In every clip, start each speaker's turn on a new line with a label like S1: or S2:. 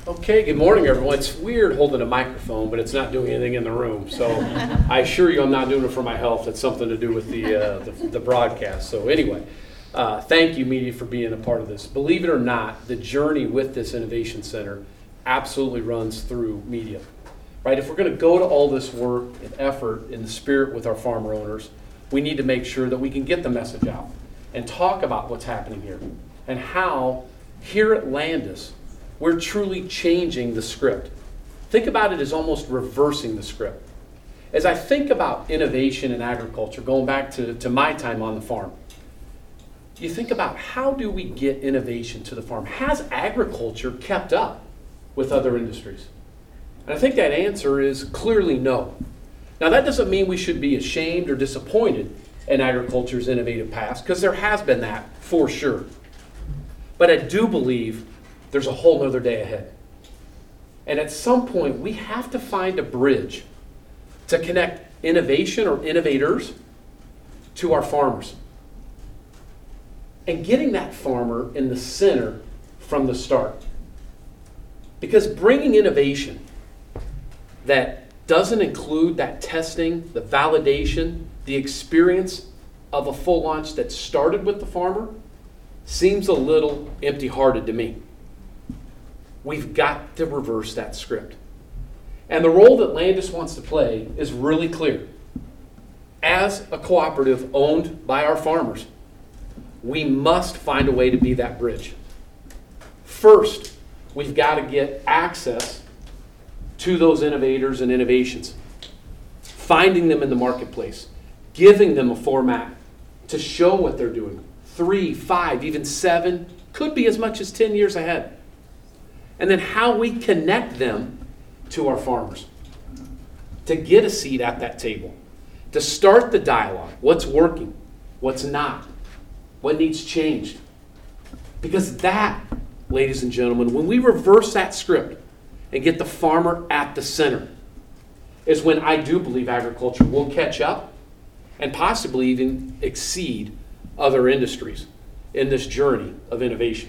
S1: Okay, good morning, everyone. It's weird holding a microphone, but it's not doing anything in the room. So I assure you I'm not doing it for my health. It's something to do with the broadcast. So anyway, thank you, media, for being a part of this. Believe it or not, the journey with this Innovation Center absolutely runs through media. Right? If we're going to go to all this work and effort in the spirit with our farmer owners, we need to make sure that we can get the message out and talk about what's happening here and how here at Landis, we're truly changing the script. Think about it as almost reversing the script. As I think about innovation in agriculture, going back to my time on the farm, you think about how do we get innovation to the farm? Has agriculture kept up with other industries? And I think that answer is clearly no. Now that doesn't mean we should be ashamed or disappointed in agriculture's innovative past, because there has been that for sure. But I do believe there's a whole nother day ahead. And at some point, we have to find a bridge to connect innovation or innovators to our farmers. And getting that farmer in the center from the start. Because bringing innovation that doesn't include that testing, the validation, the experience of a full launch that started with the farmer seems a little empty-hearted to me. We've got to reverse that script. And the role that Landis wants to play is really clear. As a cooperative owned by our farmers, we must find a way to be that bridge. First, we've got to get access to those innovators and innovations, finding them in the marketplace, giving them a format to show what they're doing. 3, 5, even 7, could be as much as 10 years ahead. And then how we connect them to our farmers, to get a seat at that table, to start the dialogue. What's working? What's not? What needs changed? Because that, ladies and gentlemen, when we reverse that script and get the farmer at the center, is when I do believe agriculture will catch up and possibly even exceed other industries in this journey of innovation.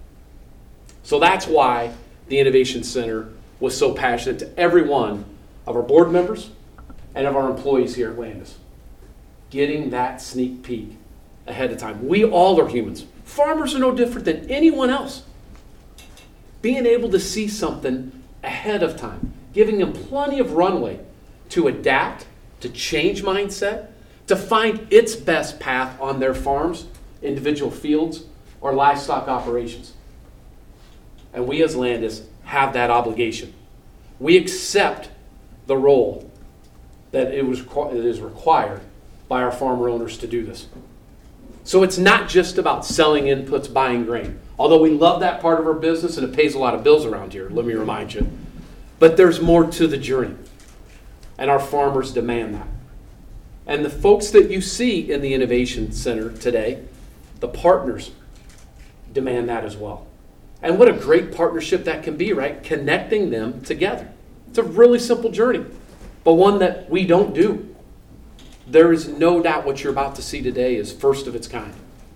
S1: So that's why the Innovation Center was so passionate to every one of our board members and of our employees here at Landis. Getting that sneak peek ahead of time. We all are humans. Farmers are no different than anyone else. Being able to see something ahead of time, giving them plenty of runway to adapt, to change mindset, to find its best path on their farms, individual fields, or livestock operations. And we as Landis have that obligation. We accept the role that it is required by our farmer owners to do this. So it's not just about selling inputs, buying grain. Although we love that part of our business and it pays a lot of bills around here, let me remind you. But there's more to the journey. And our farmers demand that. And the folks that you see in the Innovation Center today, the partners, demand that as well. And what a great partnership that can be, right? Connecting them together. It's a really simple journey, but one that we don't do. There is no doubt what you're about to see today is first of its kind.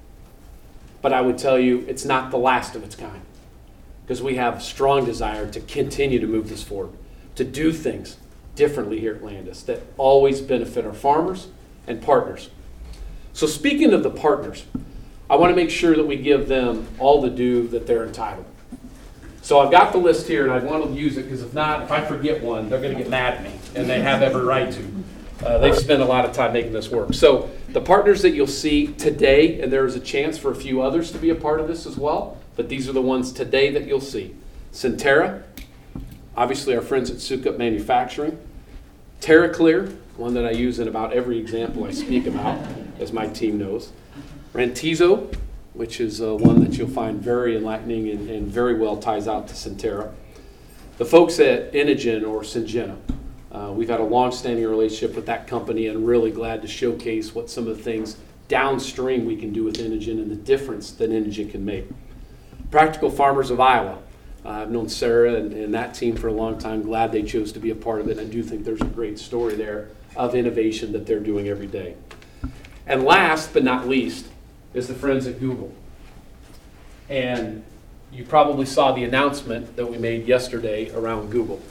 S1: But I would tell you it's not the last of its kind, because we have a strong desire to continue to move this forward, to do things differently here at Landis that always benefit our farmers and partners. So speaking of the partners, I want to make sure that we give them all the due that they're entitled. So I've got the list here, and I want to use it because if not, if I forget one, they're going to get mad at me, and they have every right to. They've spent a lot of time making this work. So the partners that you'll see today, and there is a chance for a few others to be a part of this as well, but these are the ones today that you'll see. Centerra, obviously our friends at Sukup Manufacturing. TerraClear, one that I use in about every example I speak about, as my team knows. Rantizo, which is one that you'll find very enlightening and very well ties out to Centerra. The folks at Inogen or Syngenta. We've had a long-standing relationship with that company and really glad to showcase what some of the things downstream we can do with Inogen and the difference that Inogen can make. Practical Farmers of Iowa. I've known Sarah and that team for a long time. Glad they chose to be a part of it. I do think there's a great story there of innovation that they're doing every day. And last but not least is the friends at Google. And you probably saw the announcement that we made yesterday around Google.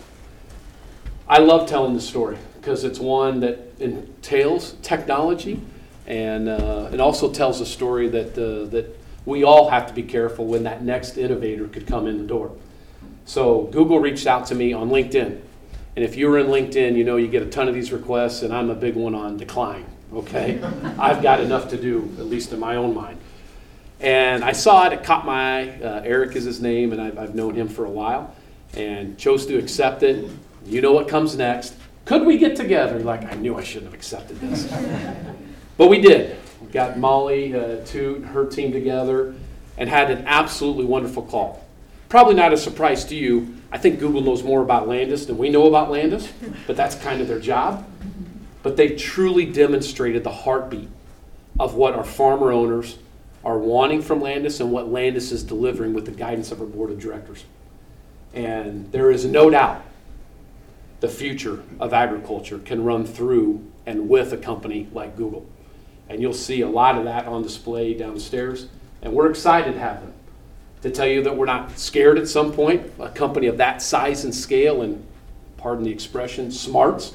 S1: I love telling the story because it's one that entails technology and it also tells a story that we all have to be careful when that next innovator could come in the door. So Google reached out to me on LinkedIn. And if you're in LinkedIn, you know you get a ton of these requests, and I'm a big one on decline, okay? I've got enough to do, at least in my own mind. And I saw it caught my eye. Eric is his name, and I've known him for a while, and chose to accept it. You know what comes next. Could we get together? Like, I knew I shouldn't have accepted this. But we did. We got Molly, her team together, and had an absolutely wonderful call. Probably not a surprise to you. I think Google knows more about Landis than we know about Landis, but that's kind of their job. But they truly demonstrated the heartbeat of what our farmer owners are wanting from Landis and what Landis is delivering with the guidance of our board of directors. And there is no doubt the future of agriculture can run through and with a company like Google. And you'll see a lot of that on display downstairs, and we're excited to have them. To tell you that we're not scared at some point. A company of that size and scale, and pardon the expression, smarts,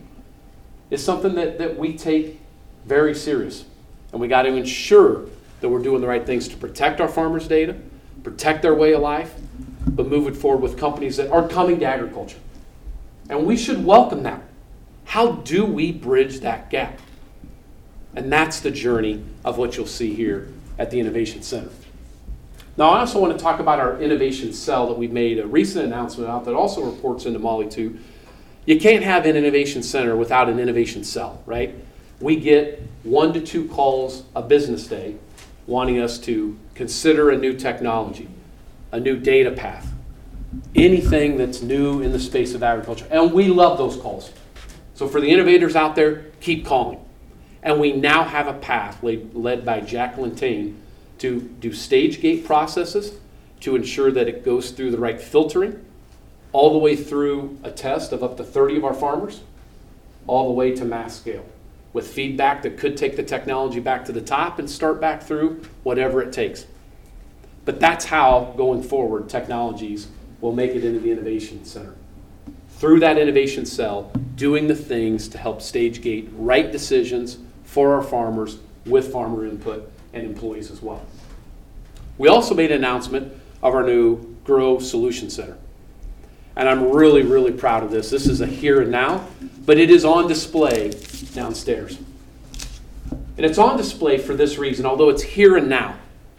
S1: is something that we take very serious. And we got to ensure that we're doing the right things to protect our farmers' data, protect their way of life, but move it forward with companies that are coming to agriculture. And we should welcome that. How do we bridge that gap? And that's the journey of what you'll see here at the Innovation Center. Now, I also want to talk about our innovation cell that we've made a recent announcement out that also reports into Molly too. You can't have an innovation center without an innovation cell, right? We get 1 to 2 calls a business day wanting us to consider a new technology, a new data path, anything that's new in the space of agriculture. And we love those calls. So for the innovators out there, keep calling. And we now have a path led by Jacqueline Tain to do stage gate processes to ensure that it goes through the right filtering, all the way through a test of up to 30 of our farmers, all the way to mass scale, with feedback that could take the technology back to the top and start back through whatever it takes. But that's how, going forward, technologies will make it into the Innovation Center. Through that innovation cell, doing the things to help stage gate right decisions for our farmers with farmer input and employees as well. We also made an announcement of our new Grow Solution Center. And I'm really, really proud of this. This is a here and now, but it is on display downstairs. And it's on display for this reason, although it's here and now.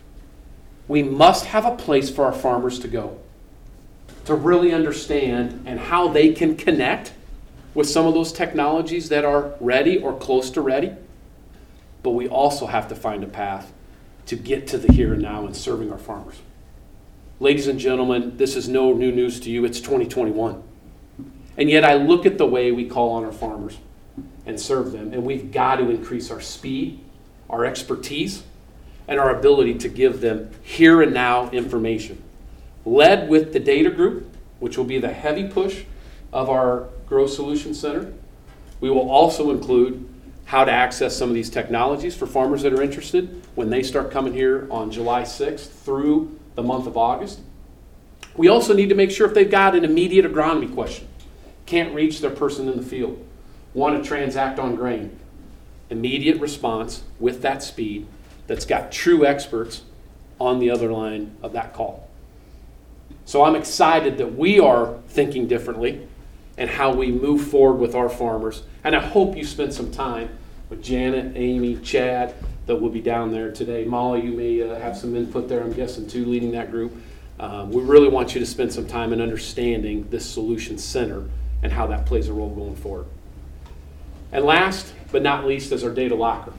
S1: We must have a place for our farmers to go to really understand and how they can connect with some of those technologies that are ready or close to ready. But we also have to find a path to get to the here and now and serving our farmers. Ladies and gentlemen, this is no new news to you. It's 2021. And yet I look at the way we call on our farmers and serve them, and we've got to increase our speed, our expertise, and our ability to give them here and now information. Led with the data group, which will be the heavy push of our Grow Solution Center. We will also include how to access some of these technologies for farmers that are interested when they start coming here on July 6th through the month of August. We also need to make sure if they've got an immediate agronomy question, can't reach their person in the field, want to transact on grain, immediate response with that speed that's got true experts on the other line of that call. So I'm excited that we are thinking differently and how we move forward with our farmers. And I hope you spend some time with Janet, Amy, Chad, that will be down there today. Molly, you may have some input there, I'm guessing, too, leading that group. We really want you to spend some time in understanding this solution center and how that plays a role going forward. And last but not least is our data locker.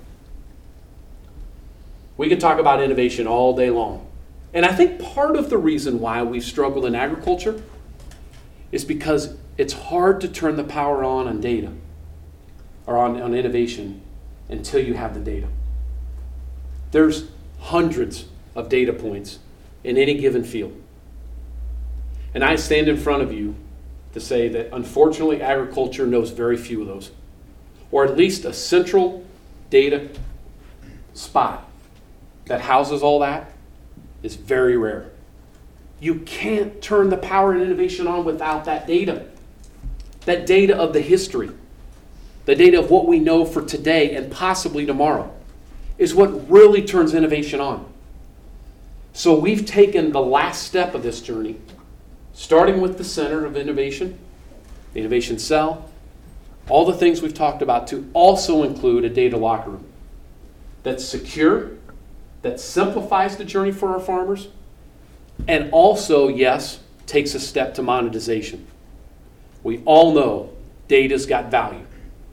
S1: We can talk about innovation all day long. And I think part of the reason why we've struggled in agriculture is because it's hard to turn the power on data or on innovation until you have the data. There's hundreds of data points in any given field. And I stand in front of you to say that unfortunately agriculture knows very few of those, or at least a central data spot that houses all that is very rare. You can't turn the power and innovation on without that data. That data of the history, the data of what we know for today and possibly tomorrow, is what really turns innovation on. So we've taken the last step of this journey, starting with the center of innovation, the innovation cell, all the things we've talked about, to also include a data locker room that's secure, that simplifies the journey for our farmers, and also, yes, takes a step to monetization. We all know data's got value.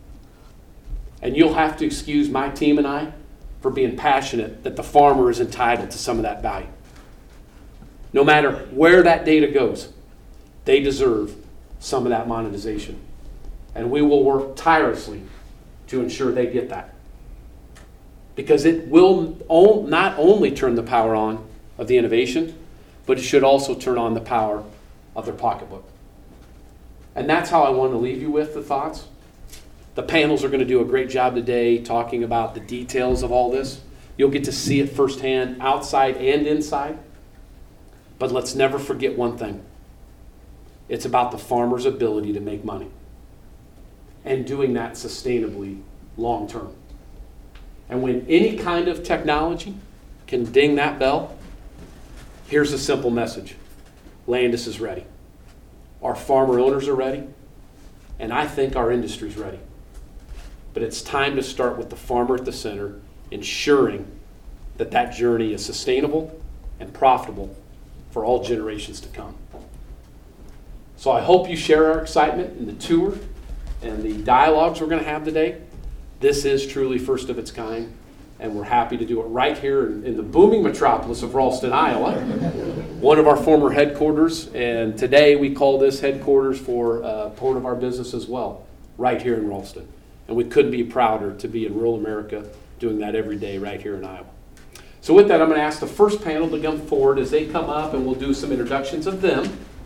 S1: And you'll have to excuse my team and I for being passionate that the farmer is entitled to some of that value. No matter where that data goes, they deserve some of that monetization. And we will work tirelessly to ensure they get that. Because it will not only turn the power on of the innovation, but it should also turn on the power of their pocketbook. And that's how I want to leave you with the thoughts. The panels are going to do a great job today talking about the details of all this. You'll get to see it firsthand, outside and inside. But let's never forget one thing. It's about the farmer's ability to make money, and doing that sustainably long term. And when any kind of technology can ding that bell, here's a simple message. Landis is ready. Our farmer owners are ready. And I think our industry's ready. But it's time to start with the farmer at the center, ensuring that that journey is sustainable and profitable for all generations to come. So I hope you share our excitement in the tour and the dialogues we're going to have today. This is truly first of its kind, and we're happy to do it right here in the booming metropolis of Ralston, Iowa, one of our former headquarters, and today we call this headquarters for part of our business as well, right here in Ralston. And we couldn't be prouder to be in rural America doing that every day right here in Iowa. So with that, I'm going to ask the first panel to come forward as they come up, and we'll do some introductions of them.